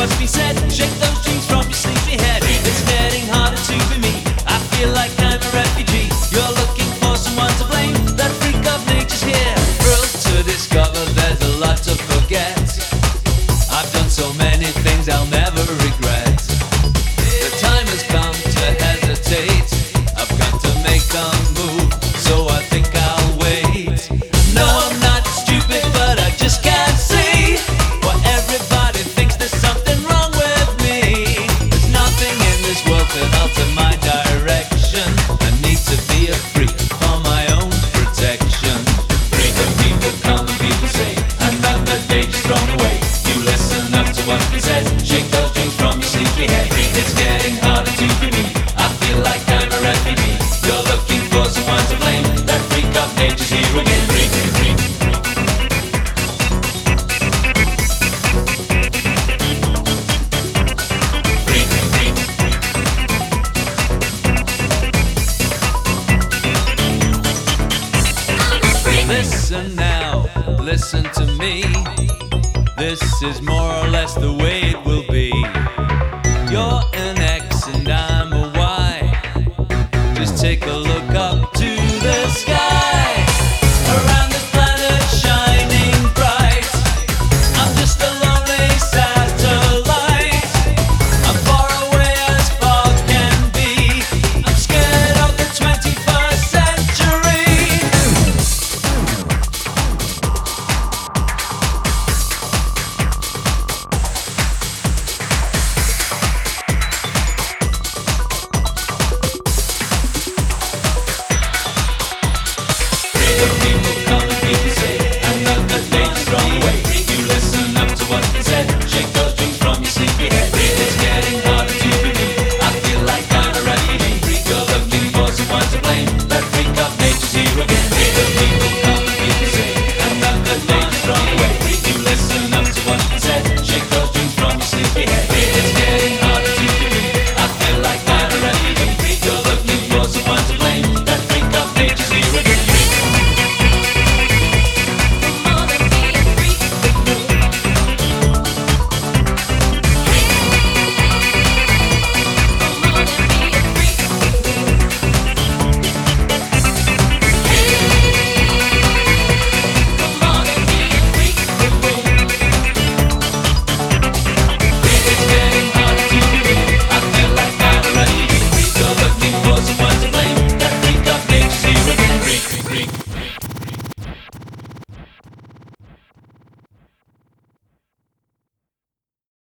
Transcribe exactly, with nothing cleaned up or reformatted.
what's been said. Shake those dreams from your sleepy head. It's getting harder to be me. I feel like I'm a refugee. You're looking for someone to blame. That freak of nature's here. Thrilled to discover there's a lot to forget. I've done so many things I'll never regret. The time has come to hesitate. I've got to make a move, so I think I'll wait. No, I'm not stupid, but I just can't see why everybody thinks there's something wrong with me. There's nothing in this world to alter my direction. I need to be a freak for my own protection. Freedom, people come and people say, and then the day just thrown away. You listen up to what's been said. Shake those dreams from your sleepy head. It's getting harder to be me. I feel like I'm a refugee. You're looking for someone to blame. That freak of nature's here again. Freak, freak, freak. Listen now, listen to me. This is more or less the way it will be. You're an X and I'm a Y. Just take a look up to the sky. Around this planet shining bright. I'm just a lonely satellite. I'm far away as far can be. I'm scared of the twenty-first century. Freedom,